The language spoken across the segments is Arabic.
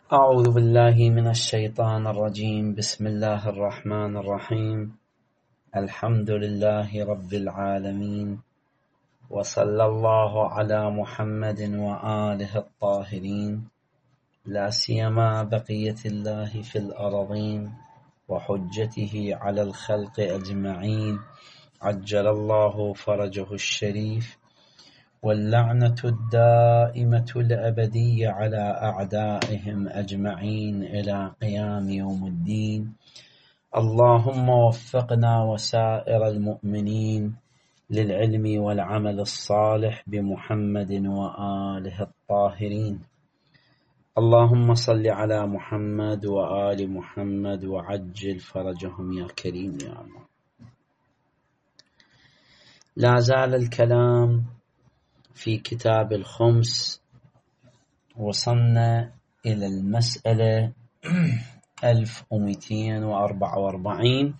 أعوذ بالله من الشيطان الرجيم. بسم الله الرحمن الرحيم. الحمد لله رب العالمين، وصلى الله على محمد وآله الطاهرين، لا سيما بقية الله في الأرضين وحجته على الخلق أجمعين، عجل الله فرجه الشريف، واللعنة الدائمة الأبدية على أعدائهم أجمعين إلى قيام يوم الدين. اللهم وفقنا وسائر المؤمنين للعلم والعمل الصالح بمحمد وآله الطاهرين. اللهم صل على محمد وآل محمد وعجل فرجهم يا كريم يا الله. لا زال الكلام في كتاب الخمس، وصلنا إلى المسألة 1244.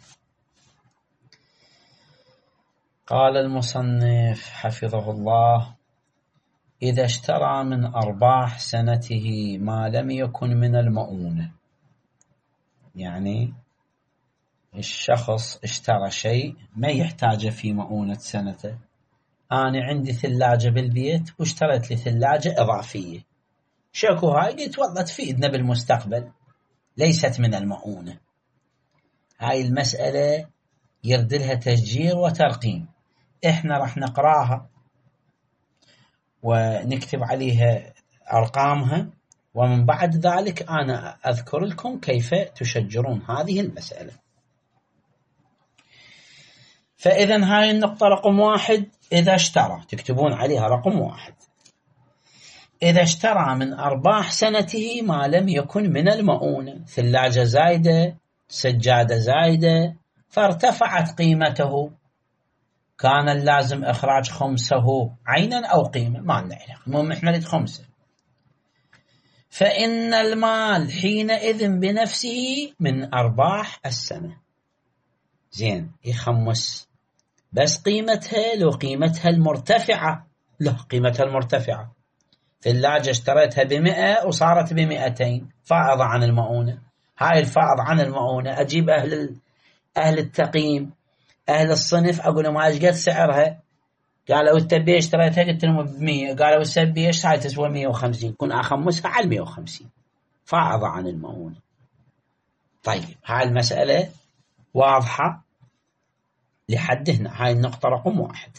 قال المصنف حفظه الله: إذا اشترى من أرباح سنته ما لم يكن من المؤونة، يعني الشخص اشترى شيء ما يحتاجه في مؤونة سنته. أنا عندي ثلاجة بالبيت واشتريت لي ثلاجة إضافية، شكو هاي؟ قلت والله تفيدنا بالمستقبل، ليست من المؤونة. هاي المسألة يرد لها تشجير وترقيم، إحنا راح نقراها ونكتب عليها أرقامها، ومن بعد ذلك أنا أذكر لكم كيف تشجرون هذه المسألة. فإذا هاي النقطة رقم 1، إذا اشترى، تكتبون عليها رقم 1: إذا اشترى من أرباح سنته ما لم يكن من المؤونة، ثلاجة زايدة، سجادة زايدة، فارتفعت قيمته، كان اللازم إخراج خمسه عينا أو قيمة، ما لنا علاقة، المهم إحنا نريد خمسة. فإن المال حينئذ بنفسه من أرباح السنة. زين، يخمس بس قيمتها، لو قيمتها المرتفعة، له قيمتها المرتفعة، ثلاجة اشتريتها ب100 وصارت ب200، فائضة عن المؤونة. هاي الفائض عن المؤونة أجيب أهل التقييم، أهل الصنف، أقول لهم ايش قد سعرها؟ قالوا انت بيش اشتريتها؟ قلت لهم ب100. قالوا السب بيش هاي تسوى 150، كن أخمسها على 150، فائضة عن المؤونة. طيب، هاي المسألة واضحة لحد هنا، هاي النقطة رقم 1.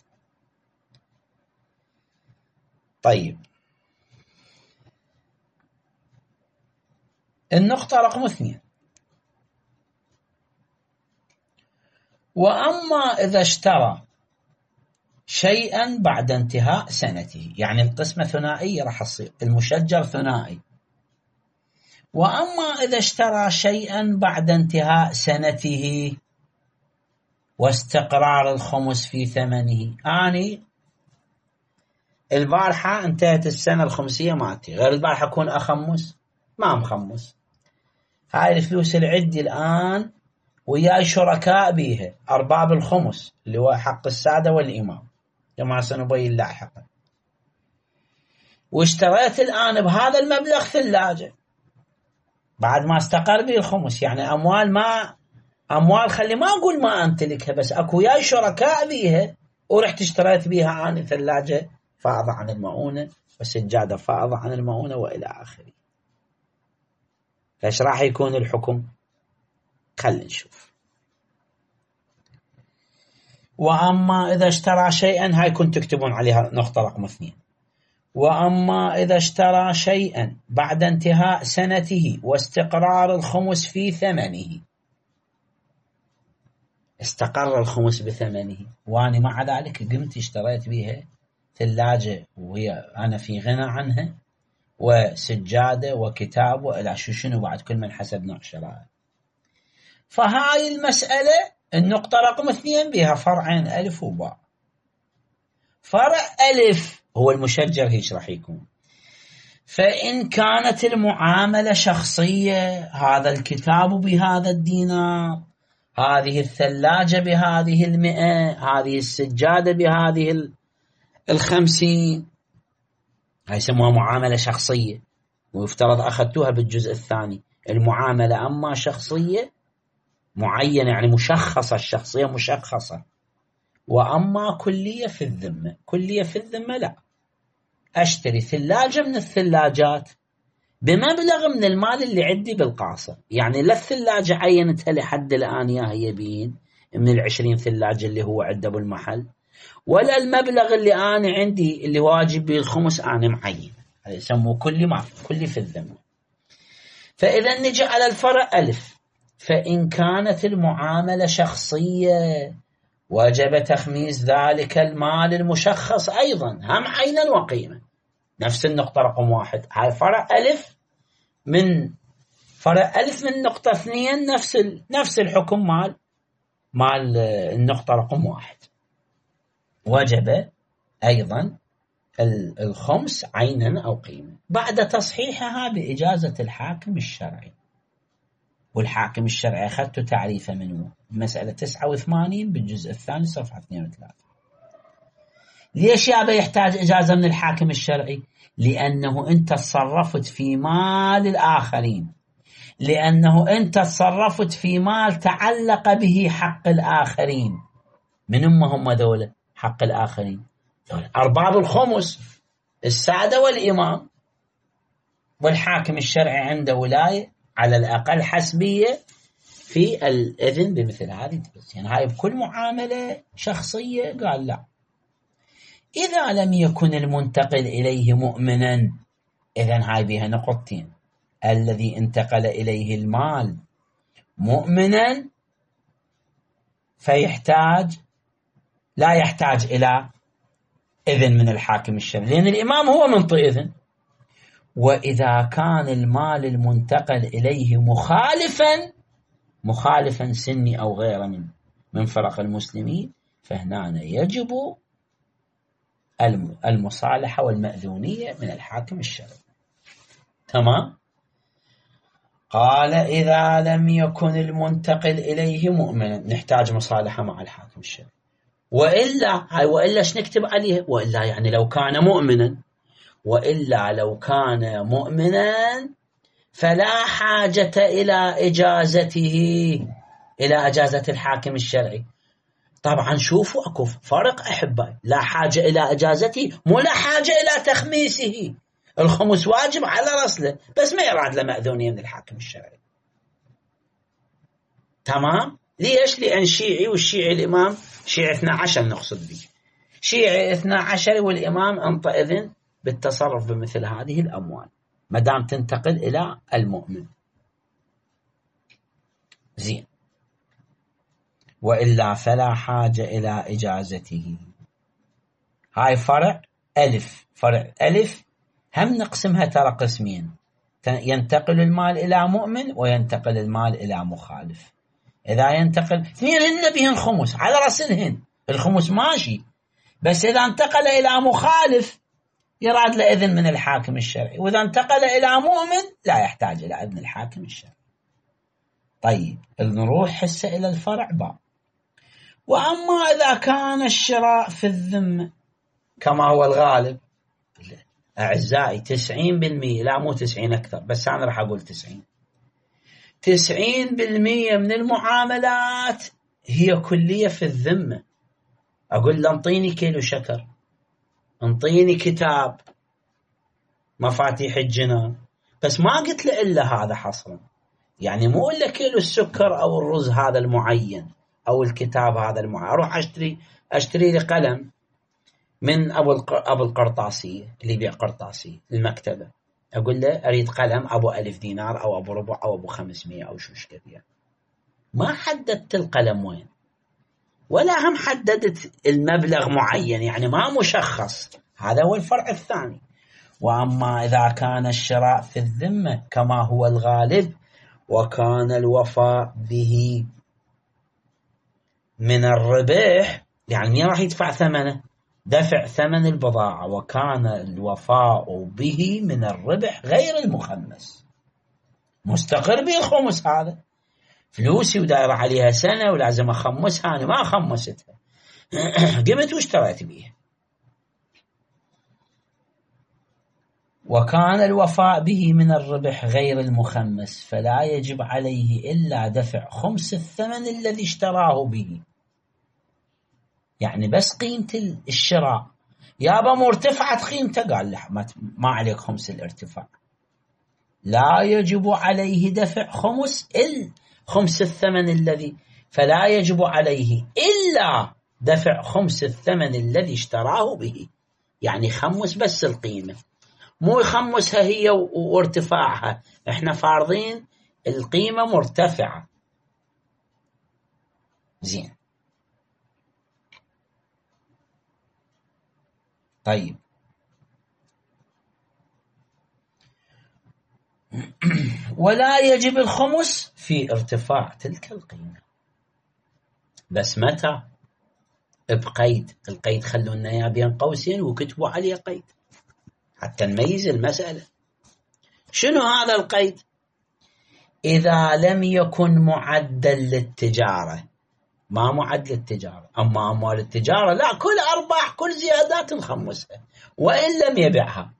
طيب، النقطة رقم 2: وأما إذا اشترى شيئا بعد انتهاء سنته، يعني القسمة ثنائية راح تصير، المشجر ثنائي. وأما إذا اشترى شيئا بعد انتهاء سنته واستقرار الخمس في ثمنه، أني البارحة انتهت السنة الخمسية مالتي، غير البارحة أكون أخمس، ما مخمس. هاي الفلوس اللي عندي الآن وياي شركاء بيها، أرباب الخمس اللي هو حق السادة والإمام كما سنبين لاحقا، واشتريت الآن بهذا المبلغ ثلاجة بعد ما استقر بي الخمس، يعني أموال خلي ما أقول ما أمتلكها، بس أكو وياي شركاء بيها، ورحت اشتريت بيها أنا ثلاجة فائضة عن المؤونة، والسجادة فائضة عن المؤونة، وإلى آخره. فايش راح يكون الحكم؟ خلينا نشوف. وأما إذا اشترى شيئا، هاي كنت تكتبون عليها نقطة رقم 2: وأما إذا اشترى شيئا بعد انتهاء سنته واستقرار الخمس في ثمنه، استقر الخمس بثمنه، وأنا مع ذلك قمت اشتريت بها ثلاجة وهي أنا في غنى عنها، وسجادة وكتاب وإلى شنو بعد، كل من حسب نوع شرائه. فهاي المسألة النقطة رقم 2 بها فرعين، ألف وباء. فرع ألف هو المشجر، هيش راح يكون: فإن كانت المعاملة شخصية، هذا الكتاب بهذا الدينار، هذه الثلاجة بهذه 100، هذه السجادة بهذه 50، هاي يسموها معاملة شخصية. ويفترض أخذتوها بالجزء الثاني. المعاملة أما شخصية معينة يعني مشخصة، الشخصية مشخصة، وأما كلية في الذمة. كلية في الذمة لا، أشتري ثلاجة من الثلاجات بمبلغ من المال اللي عندي بالقاصة، يعني لا الثلاجة عينتها لحد الآن يا هيبين من 20 ثلاجة اللي هو عنده بالمحل، ولا المبلغ اللي أنا عندي اللي واجب به الخمس أنا معين، يسموه كلي في الذمة. فإذا نجي على الفرع ألف، فإن كانت المعاملة شخصية وجب تخميس ذلك المال المشخص أيضا، هم عينا وقيمة، نفس النقطة رقم 1. هاي فرع ألف من نقطة 2، نفس الحكم مال النقطة رقم 1. وجب أيضا الخمس عينا أو قيمة بعد تصحيحها بإجازة الحاكم الشرعي. والحاكم الشرعي أخذت تعريفه منه مسألة 89 بالجزء الثاني صفحة 2 و3. ليش يابا يحتاج إجازة من الحاكم الشرعي؟ لأنه أنت تصرفت في مال الآخرين، لأنه أنت تصرفت في مال تعلق به حق الآخرين. من هم دولة حق الآخرين؟ أرباب الخمس، السادة والإمام، والحاكم الشرعي عنده ولاية على الأقل حسبية في الإذن بمثل هذه. يعني هاي بكل معاملة شخصية قال لا. إذا لم يكن المنتقل إليه مؤمنا، إذن هاي بها نقطتين: الذي انتقل إليه المال مؤمنا لا يحتاج إلى إذن من الحاكم الشرعي، لأن الإمام هو منطي إذن. وإذا كان المال المنتقل إليه مخالفا سني أو غيره من فرق المسلمين، فهنا يجب المصالحة والمأذونية من الحاكم الشرعي. تمام؟ قال إذا لم يكن المنتقل إليه مؤمنا، نحتاج مصالحة مع الحاكم الشرعي. وإلا نكتب عليه؟ وإلا يعني لو كان مؤمنا، وإلا لو كان مؤمنا فلا حاجة إلى إجازة الحاكم الشرعي. طبعا شوفوا أكو فرق أحبائي، لا حاجة إلى إجازته مو لا حاجة إلى تخميسه. الخمس واجب على رسله، بس ما يراد له مأذونية من الحاكم الشرعي. تمام؟ ليش؟ لأن شيعي، والشيعي الإمام شيعي 12 نقصد به، شيعي 12 والإمام أنطى إذن بالتصرف بمثل هذه الأموال ما دام تنتقل إلى المؤمن. زين. وإلا فلا حاجة إلى إجازته. هاي فرع ألف. فرع ألف هم نقسمها ترى قسمين: ينتقل المال إلى مؤمن وينتقل المال إلى مخالف. إذا ينتقل اثنين هن بهن خمس على رأسهن، الخمس ماشي، بس إذا انتقل إلى مخالف يراد له إذن من الحاكم الشرعي، وإذا انتقل إلى مؤمن لا يحتاج إلى إذن الحاكم الشرعي. طيب نروح هسه إلى الفرع باء. وأما إذا كان الشراء في الذمة كما هو الغالب، أعزائي 90%، لا مو 90 أكثر، بس أنا راح أقول 90% من المعاملات هي كلية في الذمة. أقول له انطيني كيلو شكر، انطيني كتاب مفاتيح الجنان، بس ما قلت له إلا هذا حصرا. يعني مو إلا كيلو السكر أو الرز هذا المعين أو الكتاب هذا المعين. أروح أشتري لي قلم من أبو القرطاسية اللي يبيع قرطاسية المكتبة، أقول له أريد قلم أبو 1000 دينار أو أبو ربع أو أبو 500 أو شو كذا. ما حددت القلم وين، ولا هم حددت المبلغ معين، يعني ما مشخص. هذا هو الفرع الثاني. وأما إذا كان الشراء في الذمة كما هو الغالب، وكان الوفاء به من الربح، يعني مين راح يدفع ثمنه؟ دفع ثمن البضاعة. وكان الوفاء به من الربح غير المخمس، مستقر به الخمس. هذا فلوسي ودائرة عليها سنة ولازم أخمسها، أنا ما خمستها قمت واشتريت بيها. وكان الوفاء به من الربح غير المخمس فلا يجب عليه إلا دفع خمس الثمن الذي اشتراه به. يعني بس قيمة الشراء يابا مرتفعة قيمته، قال له ما عليك خمس الارتفاع، لا يجب عليه دفع خمس الثمن الذي، فلا يجب عليه إلا دفع خمس الثمن الذي اشتراه به. يعني يخمس بس القيمة، مو يخمسها هي وارتفاعها، احنا فارضين القيمة مرتفعة. زين، طيب ولا يجب الخمس في ارتفاع تلك القيمة، بس متى؟ بقيد. القيد خلوا لنا اياه بين قوسين وكتبوا عليه قيد حتى نميز المسألة. شنو هذا القيد؟ إذا لم يكن معدل للتجارة. ما معدل للتجارة، أما أموال التجارة لا، كل أرباح كل زيادات نخمسها وإن لم يبيعها.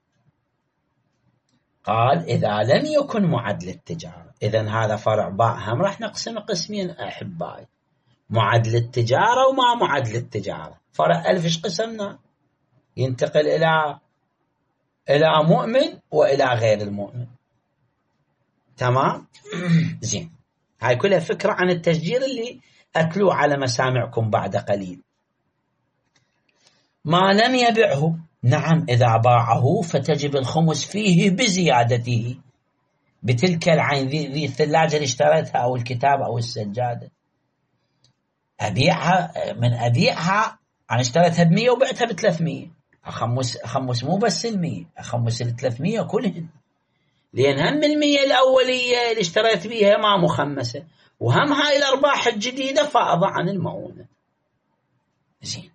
قال إذا لم يكن معدل التجارة، إذن هذا فرع باء هم راح نقسم قسمين أحبائي، معدل التجارة وما معدل التجارة. فرع ألف إيش قسمنا؟ ينتقل إلى مؤمن وإلى غير المؤمن. تمام؟ زين، هاي كلها فكرة عن التشجير اللي أتلوه على مسامعكم بعد قليل. ما لم يبعه، نعم إذا باعه فتجب الخمس فيه بزيادته، بتلك العين، ذي الثلاجة اللي اشتريتها أو الكتاب أو السجادة، أبيعها أنا اشتريتها ب100 وبعتها ب300، أخمس مو بس ال100، أخمس ال300 كلهن، لأن هم ال100 الأولية اللي اشتريت بيها ما مخمسة، وهم هاي الأرباح الجديدة فائضة عن المؤونة. زين،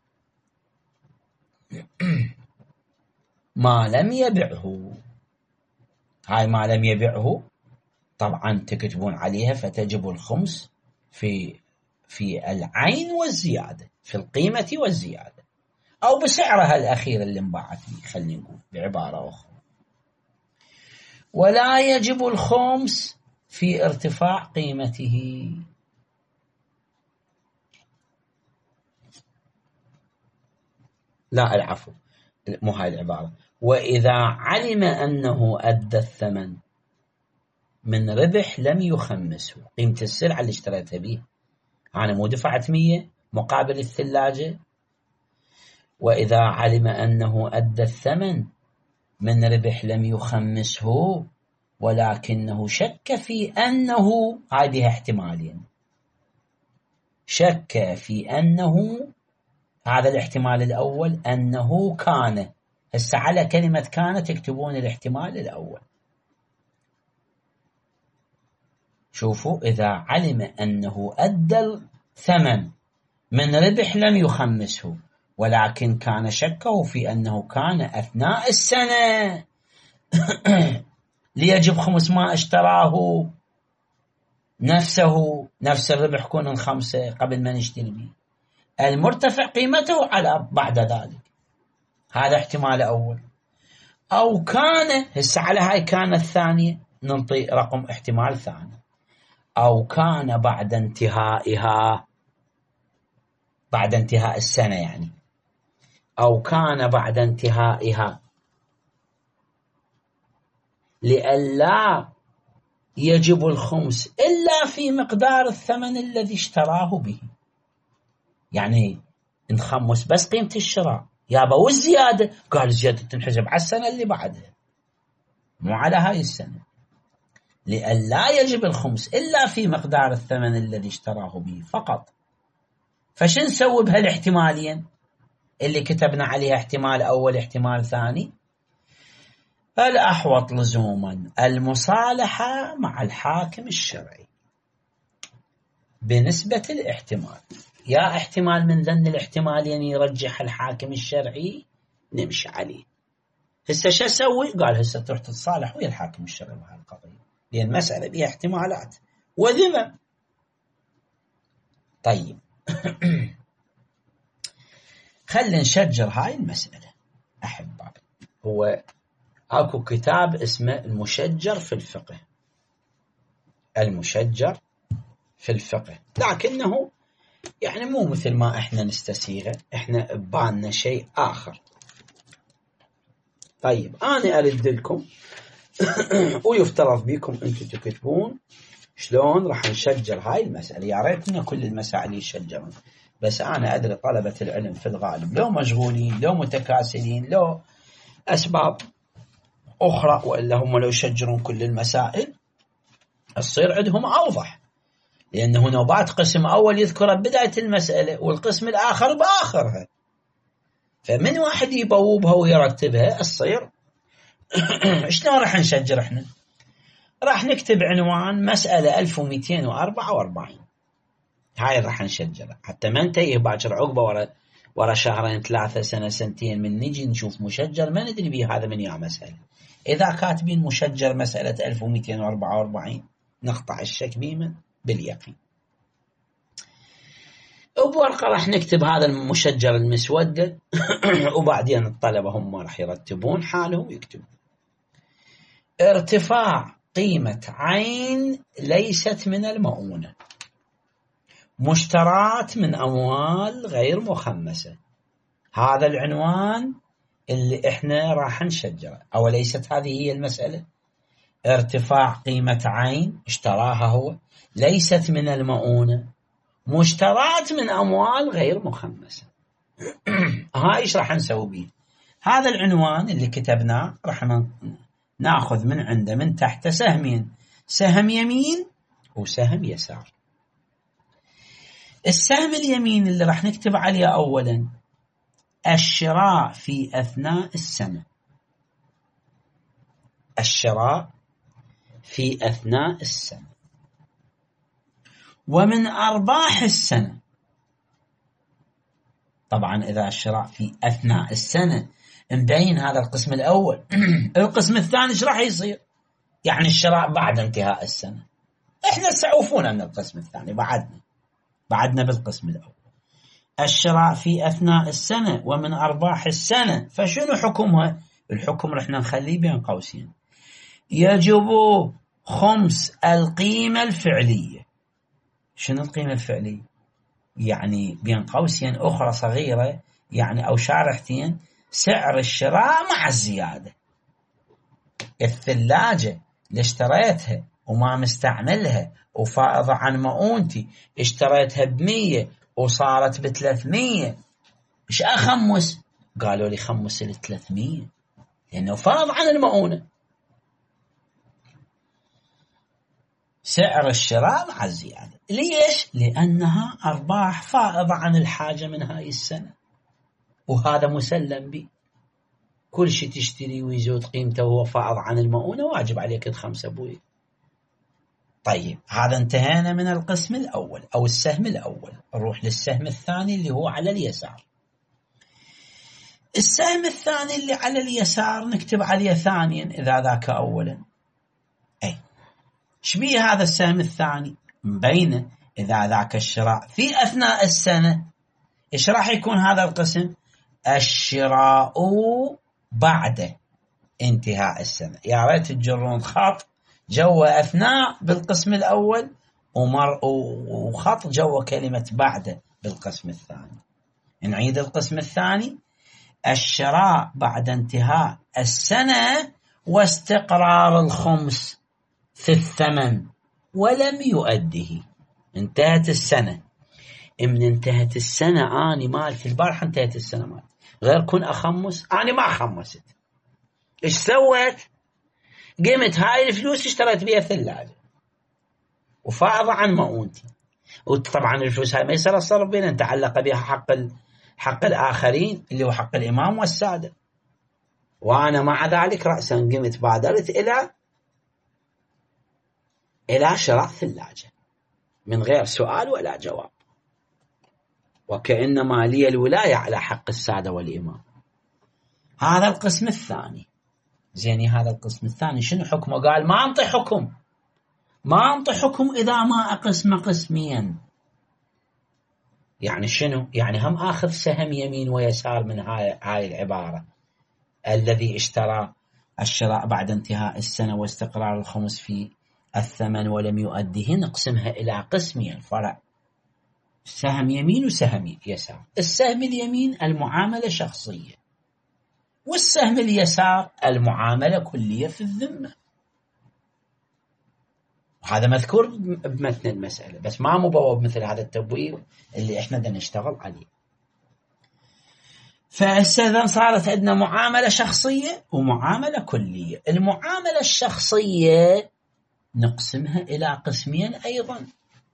ما لم يبعه، هاي ما لم يبعه طبعا تكتبون عليها فتجب الخمس في العين والزيادة، في القيمة والزيادة، أو بسعرها الأخير اللي انباعت به، خلينا نقول بعبارة أخرى. ولا يجب الخمس في ارتفاع قيمته. لا العفو، مو هاي العبارة. وإذا علم أنه أدى الثمن من ربح لم يخمسه، قيمة السلعة اللي اشتريتها به، أنا مو دفعت 100 مقابل الثلاجة، وإذا علم أنه أدى الثمن من ربح لم يخمسه، ولكنه شك في أنه، هذه احتمالين، شك في أنه، هذا الاحتمال الأول أنه كان، هسه على كلمة كان تكتبون الاحتمال الأول. شوفوا، إذا علم أنه أدى الثمن من ربح لم يخمسه، ولكن كان شكه في أنه كان أثناء السنة ليجب خمس ما اشتراه نفسه، نفس الربح كون 5 قبل ما نشتري به، المرتفع قيمته على بعد ذلك. هذا احتمال أول. أو كان، هسه على هاي كان الثانية ننطي رقم احتمال ثاني، أو كان بعد انتهائها، بعد انتهاء السنة يعني، أو كان بعد انتهائها لئلا يجب الخمس إلا في مقدار الثمن الذي اشتراه به. يعني نخمس بس قيمة الشراء يابا، والزيادة قال الزيادة تنحسب على السنة اللي بعدها مو على هاي السنة، لئلا يجب الخمس إلا في مقدار الثمن الذي اشتراه به فقط. فشن نسوي بهالاحتمالين اللي كتبنا عليها، احتمال أول احتمال ثاني؟ الأحوط لزوما المصالحة مع الحاكم الشرعي بنسبة الاحتمال. يا احتمال من ذن الاحتمالين يرجح الحاكم الشرعي نمشي عليه. هسه شو اسوي؟ قال هسه تروح تتصالح ويا الحاكم الشرعي مع القضية، لأن المسألة بها احتمالات وذمم. طيب خلينا نشجر هاي المسألة أحبائي. هو اكو كتاب اسمه المشجر في الفقه، المشجر في الفقه، لكنه يعني مو مثل ما احنا نستسيغه، احنا ببالنا شيء اخر. طيب انا ارد لكم ويفترض بكم انتم تكتبون شلون راح نشجر هاي المسألة. يا ريت ان كل المسائل يشجرون، بس انا ادري طلبة العلم في الغالب لو مشغولين، لو متكاسلين، لو اسباب اخرى، والا هم لو يشجرون كل المسائل تصير عندهم اوضح، لانه نوبات قسم اول يذكر بداية المسألة والقسم الاخر باخرها، فمن واحد يبوبها ويرتبها تصير شلون راح نشجر احنا؟ راح نكتب عنوان مسألة 1244، هاي راح نشجرها حتى ما ننتهي باكر عقبه ورا شهرين 3 سنة سنتين من نجي نشوف مشجر ما ندري بيه هذا من يا مسألة. إذا كاتبين مشجر مسألة 1244 نقطع الشك بيمن باليقين. وبورقة راح نكتب هذا المشجر المسودة وبعدين الطلبة هم راح يرتبون حالهم ويكتبون ارتفاع قيمة عين ليست من المؤونة مشترات من أموال غير مخمسة. هذا العنوان اللي احنا راح نشجره، أو ليست هذه هي المسألة؟ ارتفاع قيمة عين اشتراها هو ليست من المؤونة مشترات من أموال غير مخمسة. ها ايش راح نسوي به؟ هذا العنوان اللي كتبناه راح ناخذ من عنده من تحت سهمين، سهم يمين وسهم يسار. السهم اليمين اللي راح نكتب عليه أولا الشراء في أثناء السنة، الشراء في أثناء السنة ومن أرباح السنة. طبعا إذا الشراء في أثناء السنة مبين هذا القسم الأول. القسم الثاني ايش راح يصير؟ يعني الشراء بعد انتهاء السنة. احنا سعوفونا من القسم الثاني، بعدنا بالقسم الأول. الشراء في أثناء السنة ومن أرباح السنة، فشنو حكمها؟ الحكم رح نخليه بين قوسين، يجب خمس القيمة الفعلية. شنو القيمة الفعلية؟ يعني بين قوسين أخرى صغيرة يعني أو شارحتين، سعر الشراء مع الزيادة. الثلاجة اللي اشتريتها وما مستعملها وفائضة عن مؤونتي، اشتريتها ب100 وصارت ب300، ايش أخمس؟ قالوا لي خمس 300 لأنه فائض عن المؤونة. سعر الشراء مع الزيادة. ليش؟ لأنها أرباح فائضة عن الحاجة من هاي السنة، وهذا مسلم به. كل شيء تشتري ويزود قيمته وهو فائض عن المؤونة واجب عليك تخمسه أبوي. طيب هذا انتهينا من القسم الأول أو السهم الأول. نروح للسهم الثاني اللي هو على اليسار. السهم الثاني اللي على اليسار نكتب عليه ثانيا إذا ذاك أولا. شبيه هذا السهم الثاني؟ مبينه إذا ذاك الشراء في أثناء السنة، إيش راح يكون هذا القسم؟ الشراء بعد انتهاء السنة. يا ريت تجرون خط جوا أثناء بالقسم الأول وخط جوا كلمة بعد بالقسم الثاني. نعيد القسم الثاني، الشراء بعد انتهاء السنة واستقرار الخمس في الثمن ولم يؤده. انتهت السنة، من انتهت السنة أنا مالتي البارحة انتهت السنة مالتي، غير كن أخمس أنا ما خمست. إيش سويت؟ قمت هاي الفلوس اشتريت بيها ثلاجة وفائضة عن مؤونتي، وطبعا الفلوس هاي ما يصير الصرف بينا، تعلق بها حق الآخرين اللي هو حق الإمام والسادة، وأنا مع ذلك رأسا قمت بادرت إلى شراء ثلاجة من غير سؤال ولا جواب، وكأنما لي الولاية على حق السادة والإمام. هذا القسم الثاني. زيني هذا القسم الثاني شنو حكمه؟ قال ما أنطي حكم إذا ما أقسم قسميا. يعني شنو؟ يعني هم آخذ سهم يمين ويسار من هاي العبارة، الذي اشترى الشراء بعد انتهاء السنة واستقرار الخمس في الثمن ولم يؤديه، نقسمها إلى قسمين فرع، سهم يمين وسهم يسار. السهم اليمين المعاملة شخصية، والسهم اليسار المعاملة كلية في الذمة. وهذا مذكور بمتن المسألة، بس ما مبوب مثل هذا التبويب اللي احنا بدنا نشتغل عليه. فإذا صارت عندنا معاملة شخصية ومعاملة كلية. المعاملة الشخصية نقسمها إلى قسمين أيضا.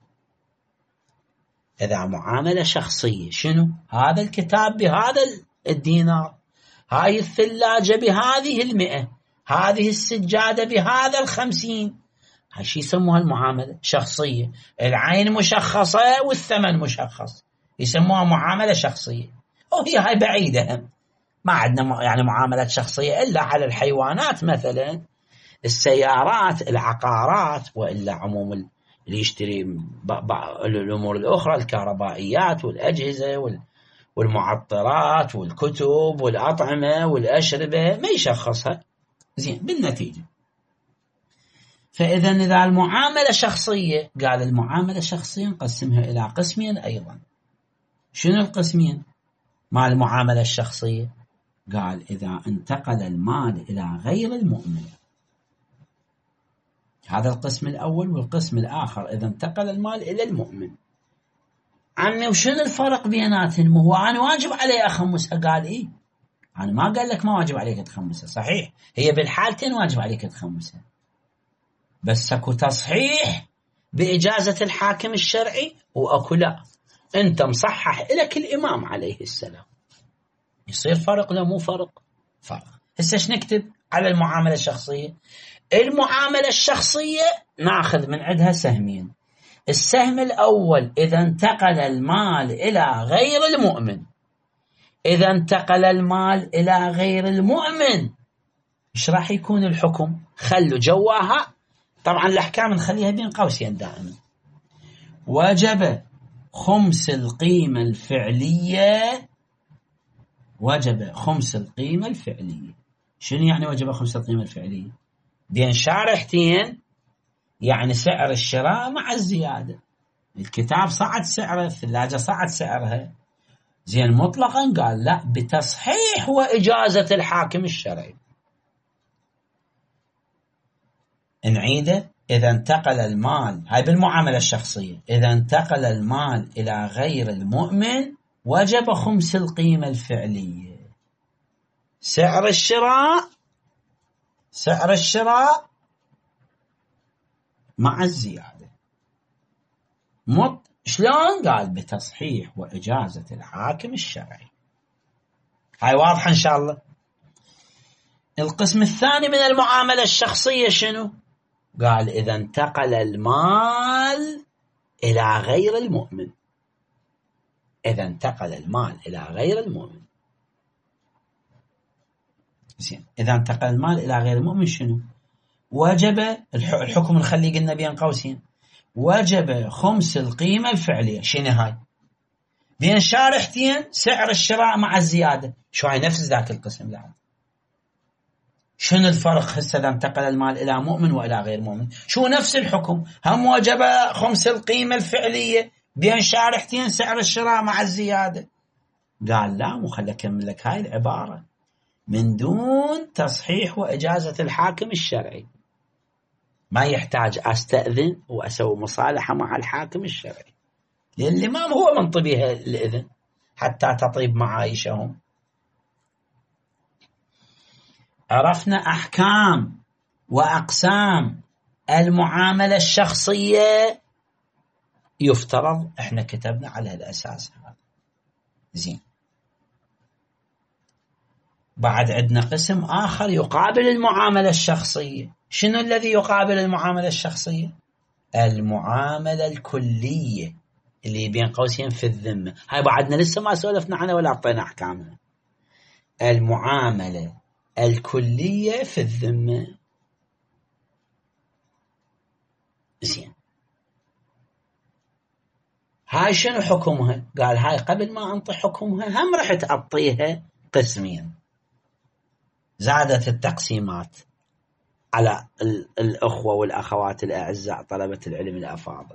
إذا معاملة شخصية، شنو؟ هذا الكتاب بهذا الدينار، هاي الثلاجة بهذه 100، هذه السجادة بهذا 50. هاي شي يسموها المعاملة شخصية. العين مشخصة والثمن مشخص، يسموها معاملة شخصية. وهي هاي بعيدة، ما عندنا يعني معاملة شخصية إلا على الحيوانات مثلا، السيارات، العقارات، وإلا عموم اللي يشتري الأمور الأخرى، الكهربائيات والأجهزة والمعطرات والكتب والأطعمة والأشربة ما يشخصها. زين، بالنتيجة فإذا إذا المعاملة شخصية، قال المعاملة الشخصية نقسمها إلى قسمين أيضا. شنو القسمين مع المعاملة الشخصية؟ قال إذا انتقل المال إلى غير المؤمن، هذا القسم الأول. والقسم الآخر إذا انتقل المال إلى المؤمن. عمي وشنو الفرق بيناتهم؟ هو أنا واجب علي أخمسها؟ قال إيه، أنا ما قال لك ما واجب عليك تخمسها، صحيح هي بالحالتين واجب عليك تخمسها، بس اكو تصحيح بإجازة الحاكم الشرعي وأكو لا، أنت مصحح إلك الإمام عليه السلام. يصير فرق لا مو فرق؟ فرق. هسه ايش نكتب على المعاملة الشخصية؟ المعاملة الشخصية ناخذ من عندها سهمين. السهم الأول إذا انتقل المال إلى غير المؤمن. إذا انتقل المال إلى غير المؤمن إيش راح يكون الحكم؟ خلوا جواها، طبعا الأحكام نخليها بين قوسين دائما. وجب خمس القيمة الفعلية. وجب خمس القيمة الفعلية. شنو يعني وجب خمس القيمة الفعلية؟ بين شارحتين، يعني سعر الشراء مع الزيادة. الكتاب صعد سعره، الثلاجة صعد سعرها، زين مطلقا قال لا، بتصحيح وإجازة الحاكم الشرعي. نعيده، إذا انتقل المال، هاي بالمعاملة الشخصية، إذا انتقل المال إلى غير المؤمن وجب خمس القيمة الفعلية. سعر الشراء مع الزيادة. شلون؟ قال بتصحيح وإجازة الحاكم الشرعي. هاي واضحة إن شاء الله. القسم الثاني من المعاملة الشخصية شنو؟ قال إذا انتقل المال إلى غير المؤمن. إذا انتقل المال إلى غير المؤمن، زين، إذا انتقل المال إلى غير المؤمن شنو؟ وجب الحكم نخليه قلنا بين قوسين، وجب خمس القيمة الفعلية. شنو هاي؟ بين شارحتين، سعر الشراء مع الزيادة. شو هاي؟ نفس ذاك القسم العام. شنو الفرق هسه إذا انتقل المال إلى مؤمن وإلى غير مؤمن؟ شو نفس الحكم، هم وجب خمس القيمة الفعلية بين شارحتين، سعر الشراء مع الزيادة. قال لا، مو خلي أكمل لك هاي العبارة. من دون تصحيح وإجازة الحاكم الشرعي، ما يحتاج أستأذن وأسوي مصالحة مع الحاكم الشرعي، لأن الإمام هو من طبيها الإذن حتى تطيب معايشهم. عرفنا أحكام وأقسام المعاملة الشخصية. يفترض إحنا كتبنا على الأساس هذا. زين، بعد عندنا قسم آخر يقابل المعاملة الشخصية. شنو الذي يقابل المعاملة الشخصية؟ المعاملة الكلية اللي بين قوسين في الذمة. هاي بعدنا لسه ما سولفنا عنها ولا أعطينا أحكامها. المعاملة الكلية في الذمة. زين، هاي شنو حكمها؟ قال هاي قبل ما أنطي حكمها هم رحت أعطيها قسمين. زادت التقسيمات على الأخوة والأخوات الأعزاء طلبة العلم الأفاضل.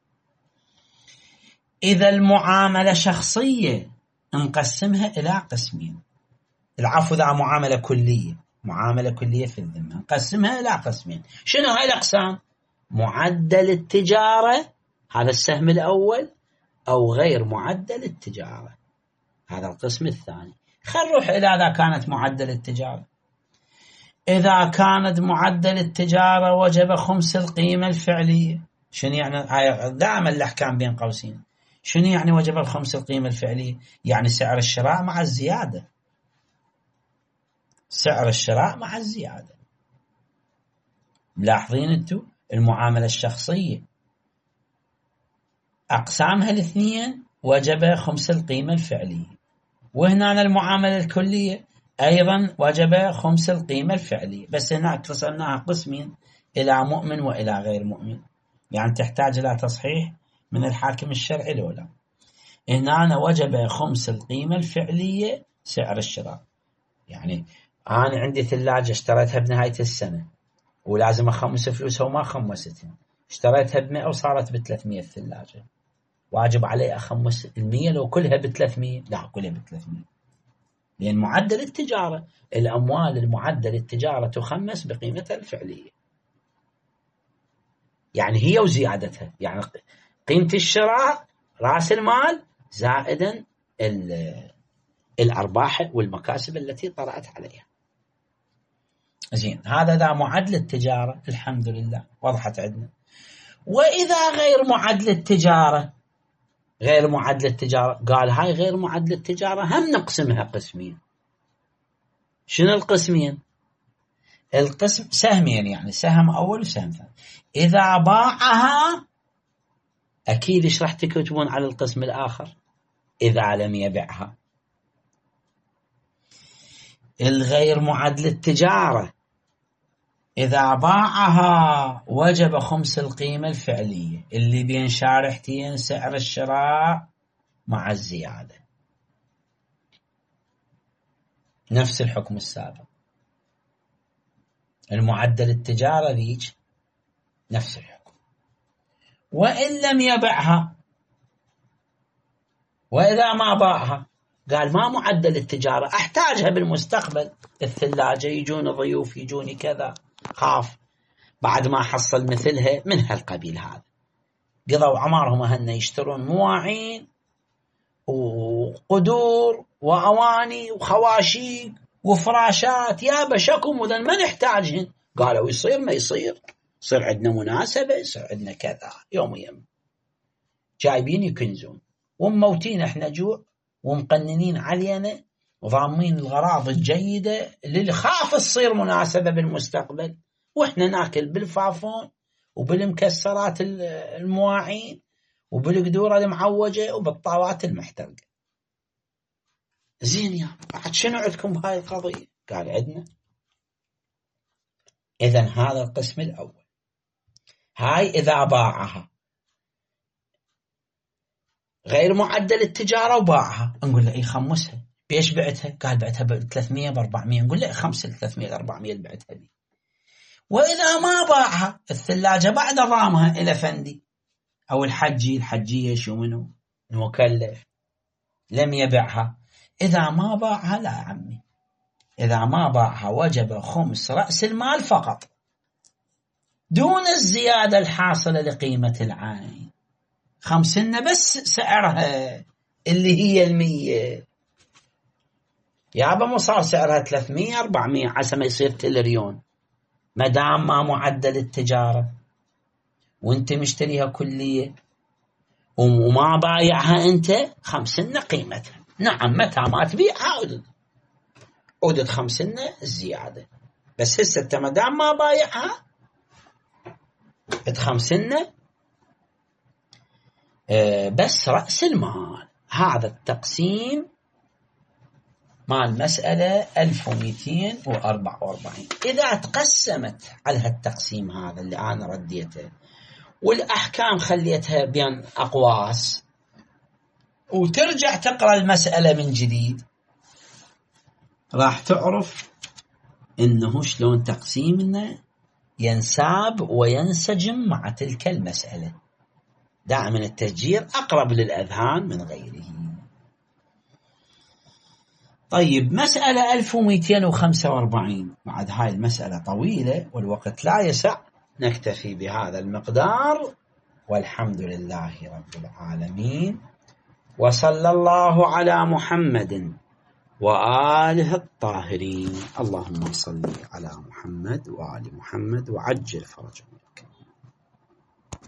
إذا المعاملة شخصية نقسمها إلى قسمين. العفو ذا معاملة كلية، معاملة كلية في الذمة، نقسمها إلى قسمين. شنو هاي الأقسام؟ معدل التجارة، هذا السهم الأول، أو غير معدل التجارة، هذا القسم الثاني. خلينا نروح إلى إذا كانت معدل التجارة. إذا كانت معدل التجارة وجب خمس القيمة الفعلية. شنو يعني؟ دائما الأحكام بين قوسين. شنو يعني وجب الخمس القيمة الفعلية؟ يعني سعر الشراء مع الزيادة، سعر الشراء مع الزيادة. ملاحظين انتو المعاملة الشخصية أقسامها الاثنين وجب خمس القيمة الفعلية، وهنا المعاملة الكلية أيضا وجب خمس القيمة الفعلية، بس هناك فصلناها قسمين، إلى مؤمن وإلى غير مؤمن، يعني تحتاج إلى تصحيح من الحاكم الشرعي الأولى. هنا وجب خمس القيمة الفعلية سعر الشراء. يعني أنا عندي ثلاجة اشتريتها بنهاية السنة ولازم أخمس فلوسها وما خمستها، اشتريتها ب100 وصارت ب300 الثلاجة، واجب علي أخمس 100 لو كلها ب300؟ لا، كلها ب300، لأن معدل التجارة، الأموال المعدل التجارة تخمس بقيمتها الفعلية، يعني هي وزيادتها، يعني قيمة الشراء رأس المال زائدا الأرباح والمكاسب التي طرأت عليها. زين، هذا ذا معدل التجارة، الحمد لله وضحت عندنا. وإذا غير معدل التجارة، غير معدل التجارة، قال هاي غير معدل التجارة هم نقسمها قسمين. شنو القسمين؟ القسم سهمين، يعني سهم أول وسهم ثاني. إذا باعها، أكيد إيش راح تكتبون على القسم الآخر؟ إذا لم يبيعها. الغير معدل التجارة إذا باعها وجب خمس القيمة الفعلية اللي بين شارحتين سعر الشراء مع الزيادة، نفس الحكم السابق. المعدل التجارة ذيك نفس الحكم. وإن لم يبعها، وإذا ما باعها، قال ما معدل التجارة، أحتاجها بالمستقبل، الثلاجة يجون ضيوف، يجوني كذا، خاف بعد ما حصل مثلها من هالقبيل هذا، قضوا عمارهم هن يشترون مواعين وقدور وأواني وخواشيق وفراشات، يا بشكم وذن ما نحتاجهن. قالوا يصير ما يصير عندنا مناسبة، يصير عندنا كذا، يوم ويوم جايبين يكنزون، وموتين احنا جوع ومقننين علينا وضامين الغراض الجيدة اللي خاف تصير مناسبة بالمستقبل، واحنا ناكل بالفافون وبالمكسرات المواعين وبالقدورة المعوجة وبالطاوات المحترقة. زين، يا بعد شنو عندكم بهاي القضية؟ قال عندنا. إذن هذا القسم الأول. هاي إذا باعها غير معدل التجارة وباعها، نقول له خمسها. بيش بعتها؟ قال بعتها ب300 ب400، نقول له خمس 300 400 اللي بعتها دي. وإذا ما باعها، الثلاجة بعد ضامها إلى فندي أو الحجية شو منه المكلف، لم يبيعها. إذا ما باعها، لا عمي، إذا ما باعها وجب خمس رأس المال فقط دون الزيادة الحاصلة لقيمة العين، 50 بس سعرها اللي هي 100. يابا مو صار سعرها 300 400 عسى ما يصير تلريون، ما دام ما معدل التجارة وانت مشتريها كلية وما بايعها انت، 50 قيمتها. نعم، متى ما تبيعها عودت 50 الزيادة، بس هسه انت ما دام ما بايعها 50 بس رأس المال. هذا التقسيم مال مسألة 1244. إذا تقسمت على هالتقسيم هذا اللي أنا رديته والأحكام خليتها بين أقواس، وترجع تقرأ المسألة من جديد، راح تعرف إنه شلون تقسيمنا ينساب وينسجم مع تلك المسألة. دائما التسجير أقرب للأذهان من غيره. طيب مسألة 1245. بعد هاي المسألة طويلة والوقت لا يسع، نكتفي بهذا المقدار، والحمد لله رب العالمين، وصلى الله على محمد وآله الطاهرين. اللهم صل على محمد وآل محمد وعجل فرجهم.